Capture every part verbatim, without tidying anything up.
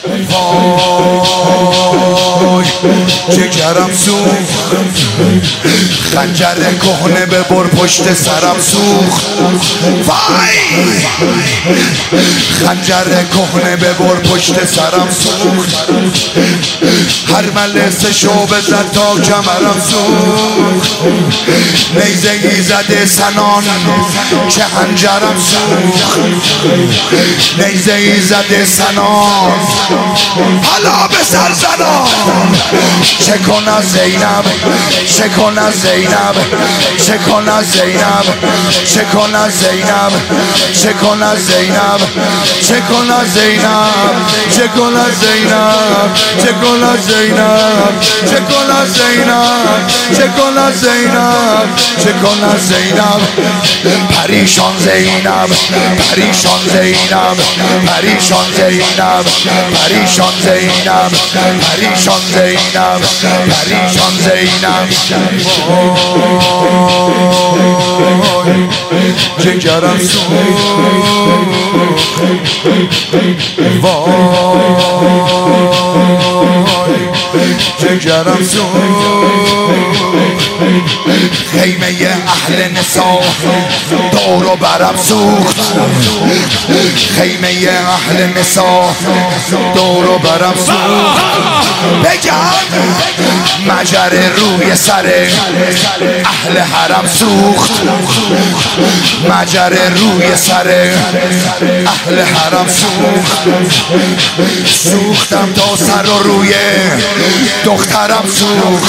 وای جگرم سوخت، خنجر کهنه ببر پشت سرم سوخت. وای خنجر کهنه ببر پشت سرم سوخت، هر ملسه شعبه زد تا کمرم سوخت. نیزه ای زده سنان که هنجرم سوخت، نیزه ای زده سنان حالا به سر زنان. چه کن از زینب، چه کن از زینب، چه کن از زینب، چه کن از زینب، چه کن از زینب، چه کن از زینب، چه کن از زینب، چه کن از زینب، چه کن از زینب، چه کن از زینب، چه کن از زینب. پریشان زینب، پریشان زینب، پریشان زینب، پریشان زینب، پریشان زینب، پریشان زینب. جگرم سوخت، وای جگرم سوخت. خیمه اهل نسا دور و برم سوخت، خیمه اهل نسا دور و برم سوخت. بگم مجر روی سر اهل حرم سوخت، مجر روی سر اهل حرم سوخت. سوختم تا سر و روی دخترم سوخت،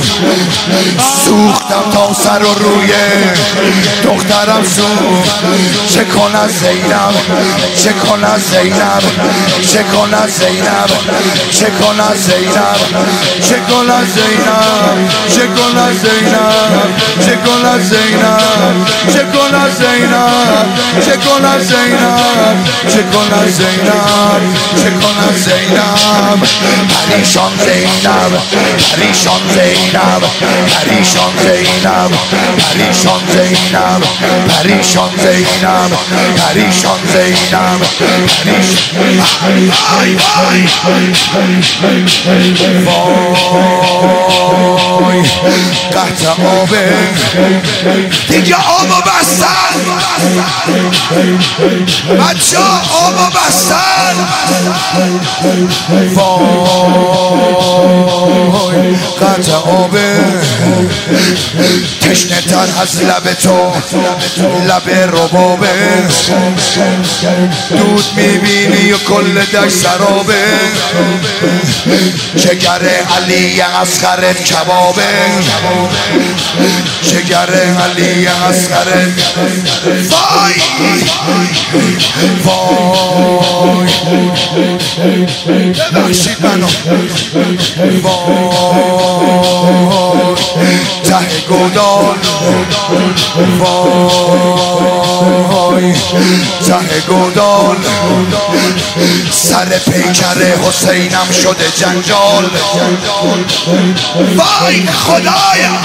سوختم تا سر و روی دخترم سوخت. چه کن از زینب، چه کن از زینب، چه کن از زینب، چه کن از زینب، چه کن از زینب، چه کن از زینب، چه کن از زینب، چه کن از زینب، چه کن از زینب، چه کن از زینب، چه کن از زینب. پریشان زینب، پریشان زینب، پریشان زینب، پریشان زینب، پریشان زینب، پریشان زینب، پریشان. وای قطع آبه دیگه آبو بستن، بچه آبو بستن. وای قطع آبه تشنه تر از لب تو، لب ربابه. دود میبینی و کل دشت سرابه، جگر علی اصغر کبابه، جگر علی اصغر. وای وای ببخشید منو. وای ته گودال، وای ته گودال. سر پیکر حسینم شده جنجال. وای خدایا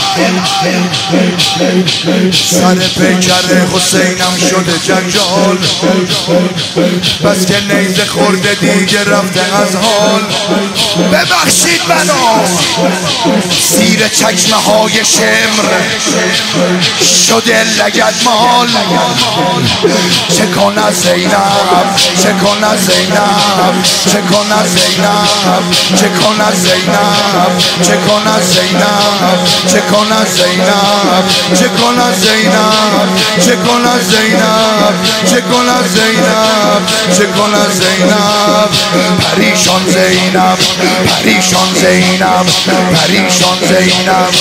سر پیکر حسینم شده جنجال. بس که نیزه خورده دیگه رفته از حال. ببخشید منو. سیر چکمه های شمر شده لگد مال. چه کن از زینب، چه کن از زینب، چه کن از زینب، چه کن از زینب، چه کن از زینب، چه کن از زینب، چه کن از زینب، چه کن از زینب، چه کن از زینب، چه کن از زینب. پریشان زینب، پریشان زینب، پریشان زینب.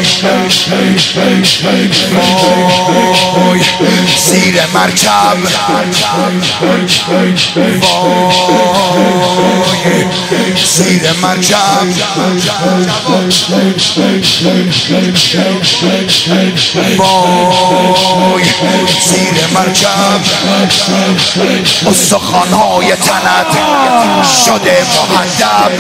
وای زیر مرکب، وای زیر مرکب. وای زیر مرکب. استخوان‌های تنت شده مهذب،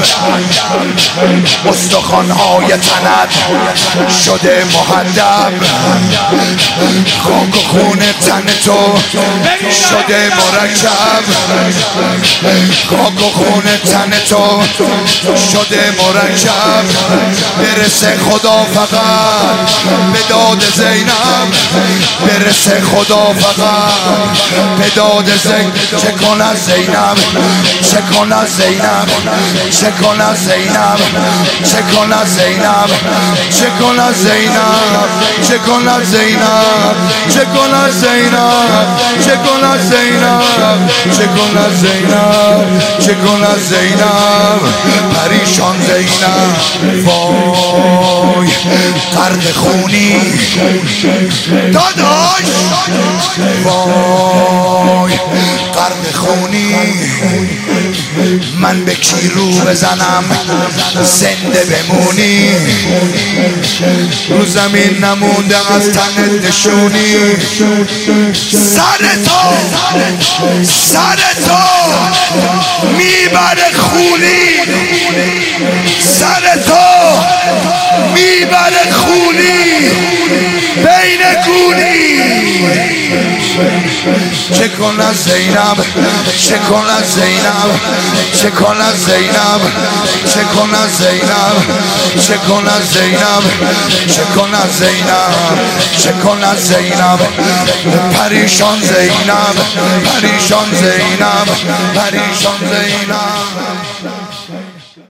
استخوان‌های تنت شده مهذب. خاک و خون تن تو شده مرکب، خاک و خون تن تو شده مرکب برسه خدا فقط به داد زینب برسه خدا فقط به داد زینب چه کند زینب چه کند زینب چه کند زینب چه کند زینب چه کند زینب چه کند زینب چه کند زینب چه کند زینب چه کند زینب چه کند زینب پریشان زینب وای قرد خونی داداش وای قرد خونی من به کی رو بزنم زنده بمونی رو زمین نمونده از تن نشونی سر تو سر تو میبره خونی سر تو میبره خونی بین گونی چه کند زینب چه کند زینب چه کند زینب چه کند زینب چه کند زینب چه کند زینب چه کند زینب پریشان زینب پریشان زینب پریشان زینب